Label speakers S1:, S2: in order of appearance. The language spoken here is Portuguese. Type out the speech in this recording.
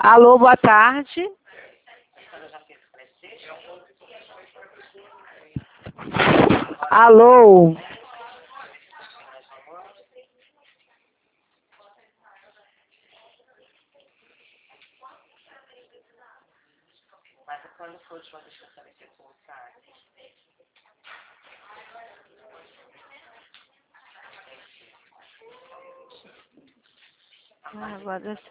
S1: Alô, boa tarde. Alô.
S2: Mas quando for de uma vez que eu saber que eu vou voltar.
S1: Agora